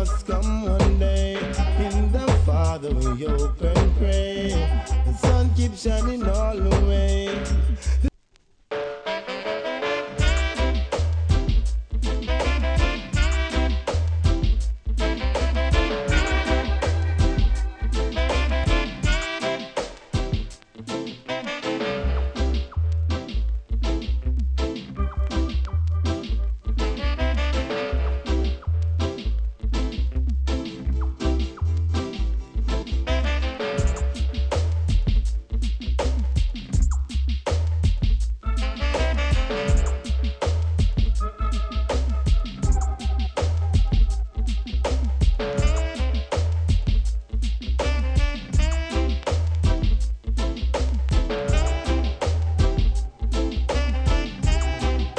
must come one day. In the Father we hope and pray. The sun keeps shining all the way.